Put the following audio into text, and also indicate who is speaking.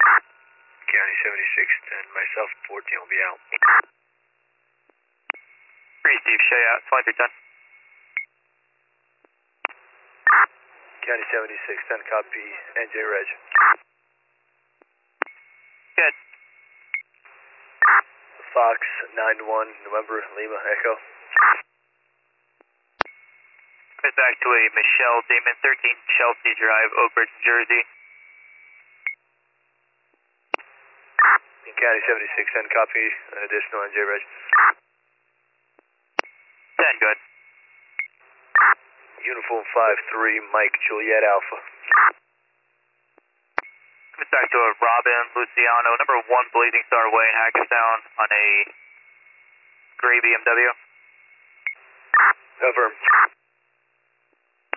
Speaker 1: County 76, and myself, 14 will be out.
Speaker 2: Free Steve, show you out, 2310.
Speaker 1: County 76, 10 copy, NJ Reg.
Speaker 2: Good.
Speaker 1: Fox 91, November, Lima, Echo.
Speaker 2: Commit back to a Michelle Damon, 13 Chelsea Drive, Oak Ridge, Jersey.
Speaker 1: County 76, 10 copy, an additional NJ Reg.
Speaker 2: 10, good.
Speaker 1: Uniform 5-3, Mike Juliet Alpha.
Speaker 2: Commit back to a Robin Luciano, number 1 Blazing Star Way in Hackettstown on a gray BMW.
Speaker 1: Confirm.